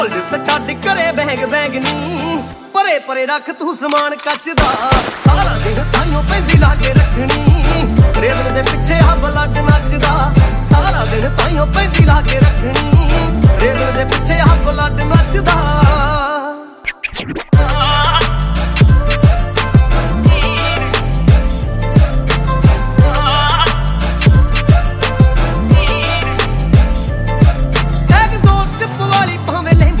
ਛੱਡ ਕਰੇ bag bag ਨੀ ਪਰੇ ਪਰੇ ਰੱਖ ਤੂੰ ਸਮਾਨ ਕੱਚ ਦਾ ਸਾਰਾ ਦਿਨ ਤਾਈਓ ਪੈਂਦੀ ਲਾ ਕੇ ਰੱਖਣੀ।